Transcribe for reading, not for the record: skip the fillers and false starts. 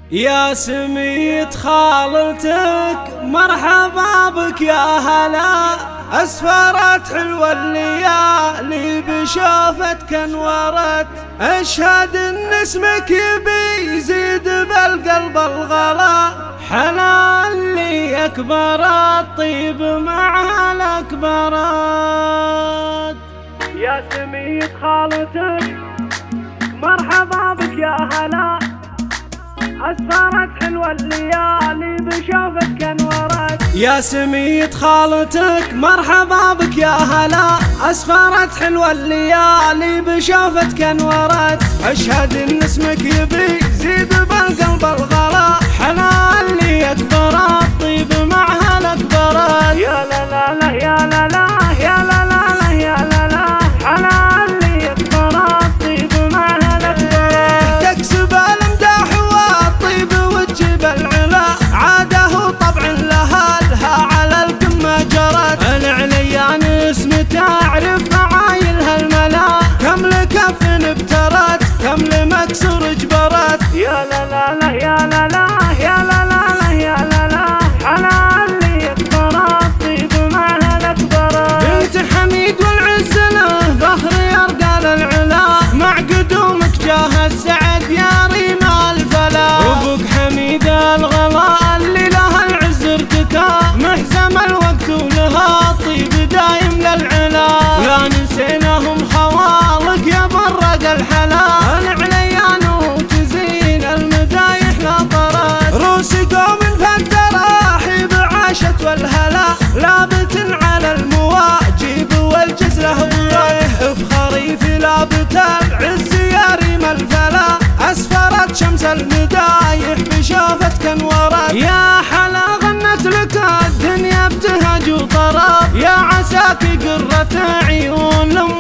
يا سميت خالتك مرحبا بك يا هلا، أسفرت حلوة الليالي بشوفتك انورت، أشهد إن اسمك يبي يزيد بالقلب الغلا، حلا اللي أكبرت طيب معها الأكبرت. يا سميت خالتك مرحبا بك يا هلا، أسفرت حلوة الليالي بشوفتك انورت. يا سميت خالتك مرحبا بك يا هلا، أسفرت حلوة الليالي بشوفتك انورت، أشهد إن اسمك يبي يزيد بالقلب الغلا، حلا اللي أكبرت طيب معها الأكبرت. يا لا لا لا يا لا لا يا لا لا لا يا لا لا، حلا اللي أكبرت طيب معها الأكبرت. تكسب الامداح والطيب وتجيب العلا، عاده طبع لها على القمة جرت، العليان اسم تعرف معايلها الملا، كم لكف ابترت كم لمكسور جبرت. يا لا لا لا يا لا لا يا لا لا لا يا لا لا، حلا اللي أكبرت طيب معها الأكبرت. بنت حميد والعز له فخر يرقى للعلا، مع قدومك جاه السعد يا ريم الفلا، وابوك حميد الغلا اللي لها العز ارتكى، محزم الوقت ولها طيب دايم للعلا، لا نسيناهم خوالك يا برق الحلا، العليان وتزين المدايح لا طرت، روس قوم فالتراحيب عاشت والهلا، لابت على المواجب والجزله والريح، بخريف لابت العز يا ريم الفلا، أسفرت شمس المدايح بشوفتك انورت. يا حلا غنت لك الدنيا ابتهاج وطرب، يا عساك قرة عيون